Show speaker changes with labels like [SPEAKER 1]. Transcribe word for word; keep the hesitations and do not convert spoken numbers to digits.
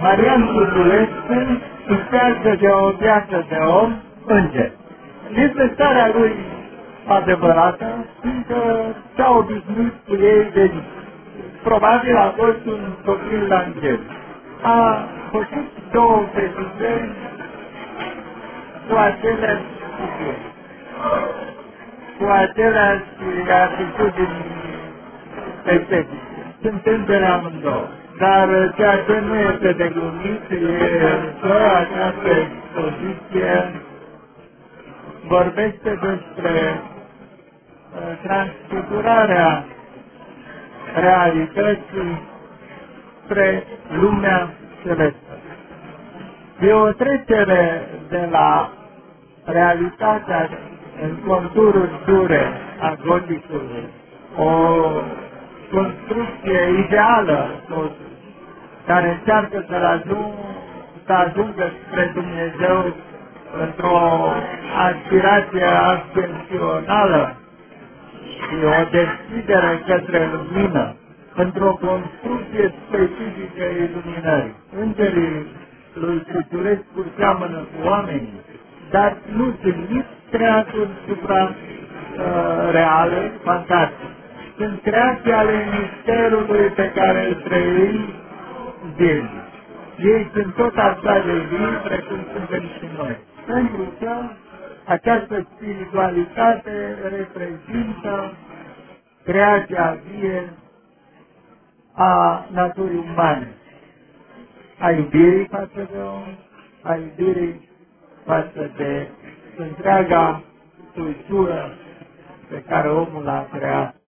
[SPEAKER 1] Marian Cutulescu suferă de o viață de om înger. Este starea lui adevărată, fiindcă s-a obișnuit cu ei de probabil a fost un copil angel. A făcut două fetițe cu aceleași figuri, cu aceleași atitudini estetice. Sunt îngeri amândouă. Dar ceea ce nu este de glumit e că această expoziție vorbește despre transfigurarea realității spre lumea celestă. E o trecere de la realitatea în contururi dure a goticului, o construcție ideală care încearcă să ajung, să ajungă spre Dumnezeu într-o aspirație ascensională și o deschidere către lumină, într-o construcție specifică a iluminării. Îngerii lui Cutulescu seamănă cu oamenii, dar nu sunt nici creaturi supra-reale, uh, fantastice. Sunt creații ale misterului pe care îl trăim zilnic. Ei sunt tot așa de vii precum suntem și noi. Pentru că această spiritualitate reprezintă creația vie a naturii umane, a iubirii față de om, a iubirii față de întreaga cultură pe care omul a creat.